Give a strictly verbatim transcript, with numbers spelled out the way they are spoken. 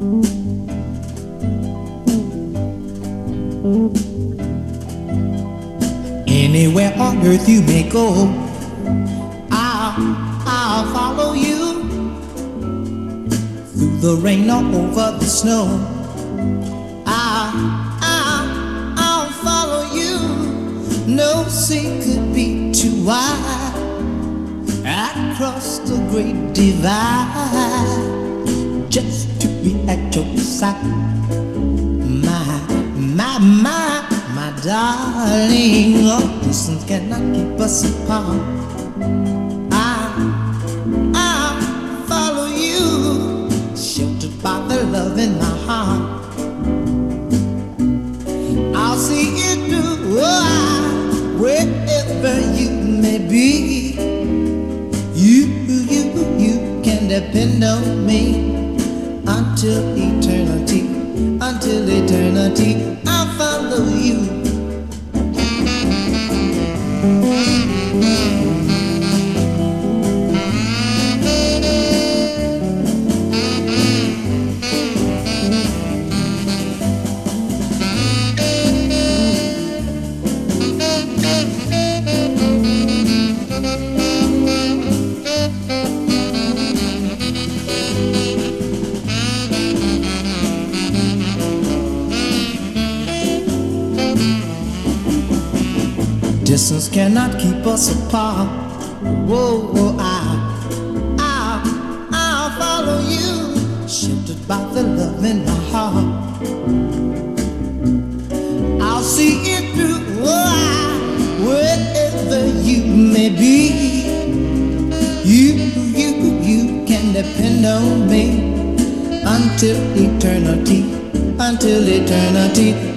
Anywhere on earth you may go, I'll, I'll follow you. Through the rain or over the snow, I'll, I'll, I'll follow you. No sea could be too wide. I'd cross the great divide just to be at your side. My, my, my, my darling, oh, distance cannot keep us apart. I, I'll follow you, sheltered by the love in my heart. I'll see you through, oh, I, wherever you may be. You, you, you can depend on me until eternity, until eternity. I'll follow you. Distance cannot keep us apart. Whoa, whoa, I, I, I'll follow you, sheltered by the love in my heart. I'll see it through, oh, I, wherever you may be. You, you, you can depend on me until eternity, until eternity.